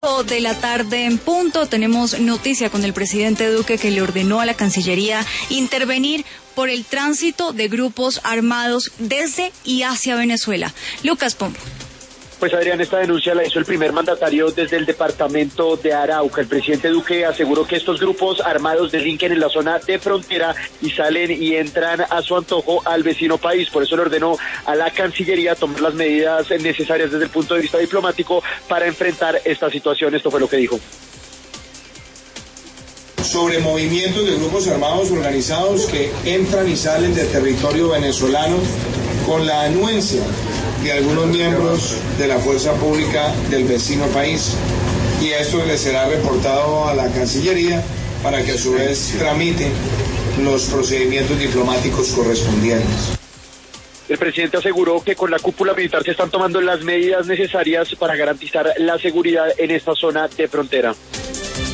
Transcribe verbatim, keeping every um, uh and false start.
De la tarde en punto tenemos noticia con el presidente Duque, que le ordenó a la Cancillería intervenir por el tránsito de grupos armados desde y hacia Venezuela. Lucas Pombo. Pues Adrián, esta denuncia la hizo el primer mandatario desde el departamento de Arauca. El presidente Duque aseguró que estos grupos armados delinquen en la zona de frontera y salen y entran a su antojo al vecino país. Por eso le ordenó a la Cancillería tomar las medidas necesarias desde el punto de vista diplomático para enfrentar esta situación. Esto fue lo que dijo. Sobre movimientos de grupos armados organizados que entran y salen del territorio venezolano con la anuencia de algunos miembros de la fuerza pública del vecino país, y esto le será reportado a la Cancillería para que a su vez tramite los procedimientos diplomáticos correspondientes. El presidente aseguró que con la cúpula militar se están tomando las medidas necesarias para garantizar la seguridad en esta zona de frontera.